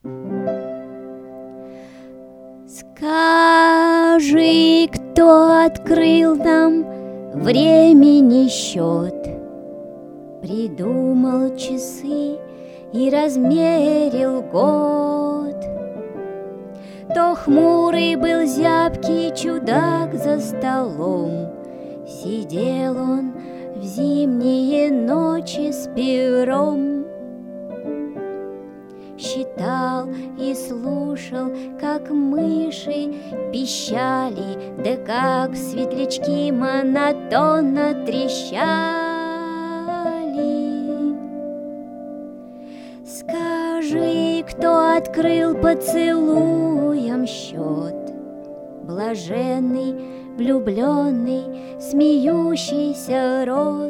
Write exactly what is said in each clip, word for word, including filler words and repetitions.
Скажи, кто открыл нам времени счет, придумал часы и размерил год. То хмурый был зябкий чудак за столом, сидел он в зимние ночи с пером, считал и слушал, как мыши пищали, да как светлячки монотонно трещали. Скажи, кто открыл поцелуем счет, блаженный, влюбленный, смеющийся рот.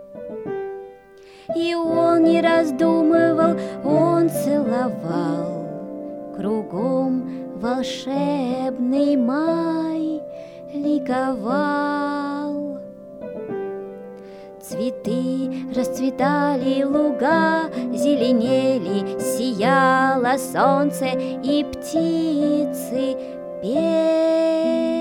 И он не раздумывал, он целовал, кругом волшебный май ликовал. Цветы расцветали, луга зеленели, сияло солнце, и птицы пели.